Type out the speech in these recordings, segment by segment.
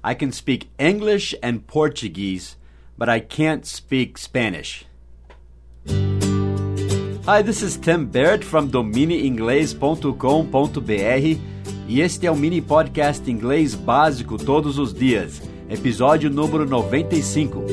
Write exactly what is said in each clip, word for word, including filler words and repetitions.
I can speak English and Portuguese, but I can't speak Spanish. Hi, this is Tim Baird from domine inglês ponto com ponto b r e este é o mini podcast inglês básico todos os dias, episódio número noventa e cinco.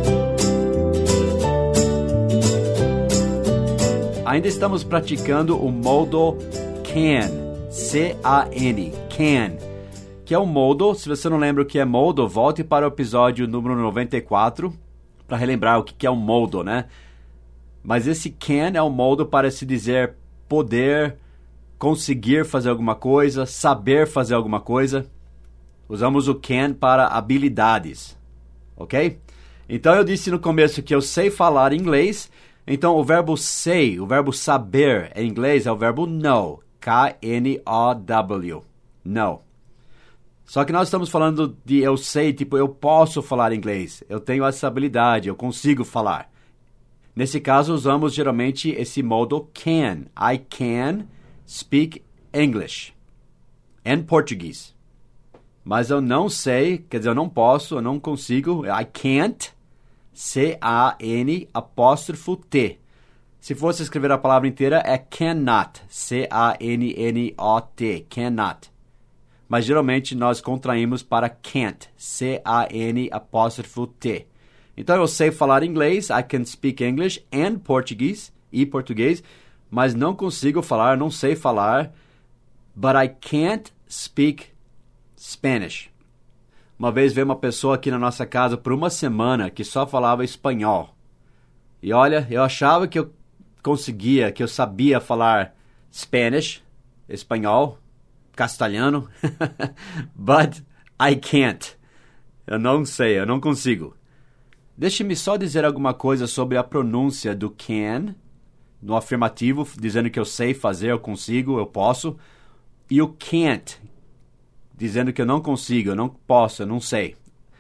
Ainda estamos praticando o modo can, C A N, can, que é um modo. Se você não lembra o que é modo, volte para o episódio número noventa e quatro para relembrar o que é um modo, né? Mas esse can é um modo para se dizer poder, conseguir fazer alguma coisa, saber fazer alguma coisa. Usamos o can para habilidades, ok? Então eu disse no começo que eu sei falar inglês, então o verbo say, o verbo saber em inglês é o verbo know, K N O W, know. Só que nós estamos falando de eu sei, tipo, eu posso falar inglês, eu tenho essa habilidade, eu consigo falar. Nesse caso, usamos geralmente esse modo can. I can speak English and Portuguese. Mas eu não sei, quer dizer, eu não posso, eu não consigo. I can't, C A N apóstrofo T. Se fosse escrever a palavra inteira, é cannot, C A N N O T, cannot. Mas geralmente nós contraímos para can't, C A N apóstrofo T. Então eu sei falar inglês, I can speak English and Portuguese, e português, mas não consigo falar, não sei falar, but I can't speak Spanish. Uma vez veio uma pessoa aqui na nossa casa por uma semana que só falava espanhol. E olha, eu achava que eu conseguia, que eu sabia falar Spanish, espanhol, castelhano, but I can't. Eu não sei, eu não consigo. Deixe-me só dizer alguma coisa sobre a pronúncia do can, no afirmativo, dizendo que eu sei fazer, eu consigo, eu posso, e o can't, dizendo que eu não consigo, eu não posso, eu não sei.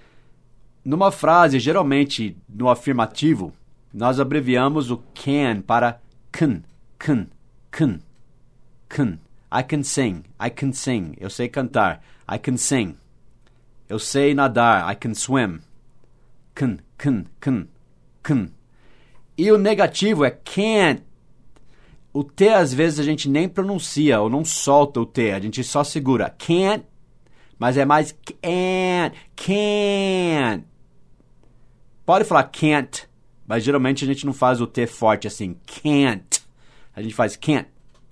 Numa frase, geralmente, no afirmativo, nós abreviamos o can para can, can, can, can. I can sing, I can sing, eu sei cantar, I can sing. Eu sei nadar, I can swim. Can, can, can, can. E o negativo é can't. O T às vezes a gente nem pronuncia ou não solta o T, a gente só segura. Can't, mas é mais can't, can't. Pode falar can't, mas geralmente a gente não faz o T forte assim. Can't. A gente faz can't.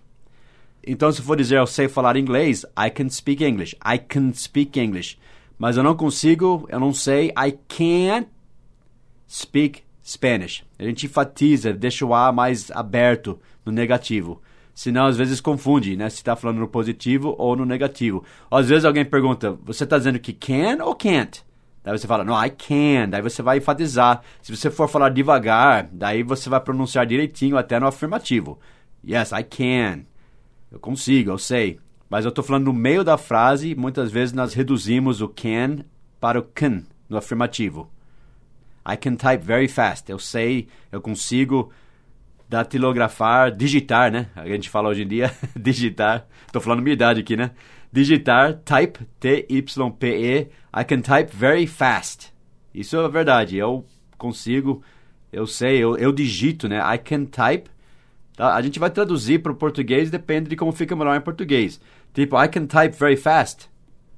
Então se for dizer eu sei falar inglês, I can speak English. I can speak English. Mas eu não consigo, eu não sei, I can't speak Spanish. A gente enfatiza, deixa o A mais aberto no negativo. Senão, às vezes, confunde, né? Se está falando no positivo ou no negativo. Ou, às vezes, alguém pergunta, você está dizendo que can ou can't? Daí você fala, no, I can. Daí você vai enfatizar. Se você for falar devagar, daí você vai pronunciar direitinho até no afirmativo. Yes, I can. Eu consigo, eu sei. Mas eu estou falando no meio da frase, muitas vezes nós reduzimos o can para o can no afirmativo. I can type very fast. Eu sei, eu consigo datilografar, digitar, né? A gente fala hoje em dia, digitar. Estou falando minha idade aqui, né? Digitar, type, T Y P E. I can type very fast. Isso é verdade. Eu consigo, eu sei, eu, eu digito, né? I can type. Tá? A gente vai traduzir para o português, depende de como fica melhor em português. Tipo, I can type very fast.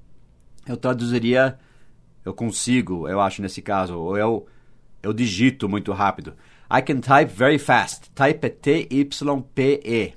Eu traduziria, eu consigo, eu acho nesse caso. Ou eu, eu digito muito rápido. I can type very fast. Type é T Y P E.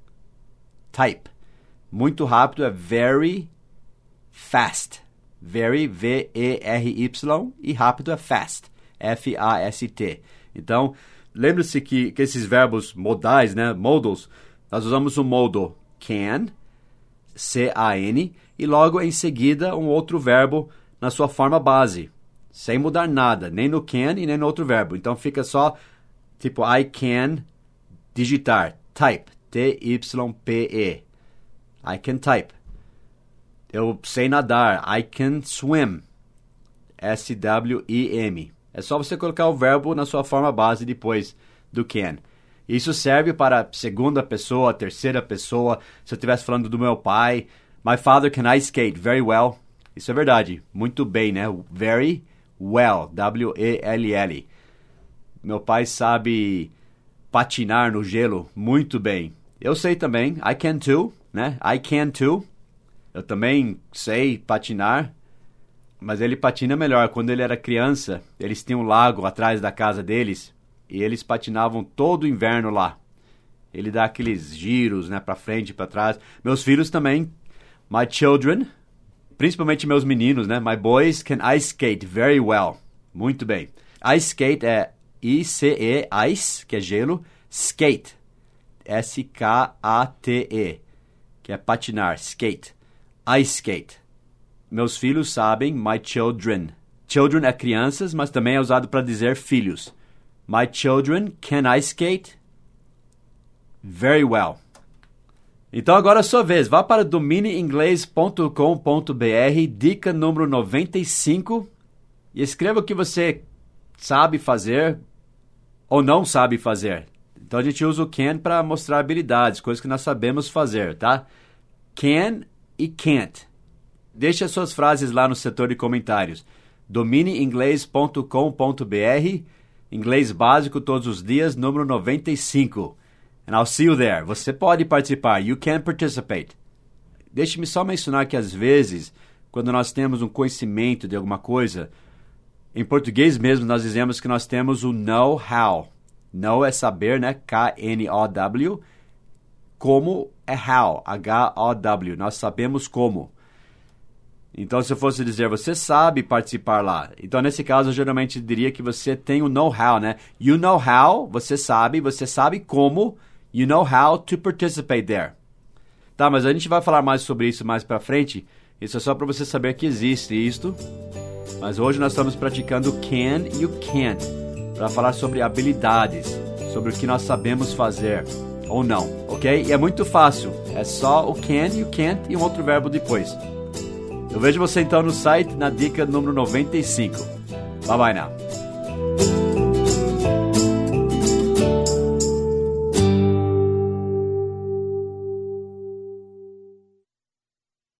Type. Muito rápido é very fast. Very, V E R Y. E rápido é fast. F A S T. Então, lembre-se que, que esses verbos modais, né, modals, nós usamos o modo can, C A N, e logo em seguida um outro verbo na sua forma base, sem mudar nada, nem no can e nem no outro verbo. Então fica só, tipo, I can digitar, type, T Y P E. I can type. Eu sei nadar, I can swim, S W I M. É só você colocar o verbo na sua forma base depois do can. Isso serve para segunda pessoa, terceira pessoa. Se eu estivesse falando do meu pai, my father can ice skate very well. Isso é verdade. Muito bem, né? Very well. W E L L. Meu pai sabe patinar no gelo muito bem. Eu sei também. I can too, né? I can too. Eu também sei patinar. Mas ele patina melhor. Quando ele era criança, eles tinham um lago atrás da casa deles. E eles patinavam todo o inverno lá. Ele dá aqueles giros, né? Pra frente e pra trás. Meus filhos também. My children... Principalmente meus meninos, né? My boys can ice skate very well. Muito bem. Ice skate é I C E, ice, que é gelo, skate, S K A T E, que é patinar, skate. Ice skate. Meus filhos sabem, my children. Children é crianças, mas também é usado para dizer filhos. My children can ice skate very well. Então agora é a sua vez. Vá para domine inglês ponto com ponto b r, dica número noventa e cinco, e escreva o que você sabe fazer ou não sabe fazer. Então a gente usa o can para mostrar habilidades, coisas que nós sabemos fazer, tá? Can e can't. Deixe as suas frases lá no setor de comentários. domine inglês ponto com ponto b r, inglês básico todos os dias, número noventa e cinco. And I'll see you there. Você pode participar. You can participate. Deixe-me só mencionar que às vezes, quando nós temos um conhecimento de alguma coisa, em português mesmo nós dizemos que nós temos o know-how. Know é saber, né? K N O W. Como é how. H O W. Nós sabemos como. Então, se eu fosse dizer, você sabe participar lá. Então, nesse caso, eu geralmente diria que você tem o know-how, né? You know how, você sabe, você sabe como. You know how to participate there. Tá, mas a gente vai falar mais sobre isso mais pra frente. Isso é só pra você saber que existe isto. Mas hoje nós estamos praticando can e o can't. Pra falar sobre habilidades. Sobre o que nós sabemos fazer ou não, ok? E é muito fácil. É só o can e o can't e um outro verbo depois. Eu vejo você então no site na dica número noventa e cinco. Bye bye now.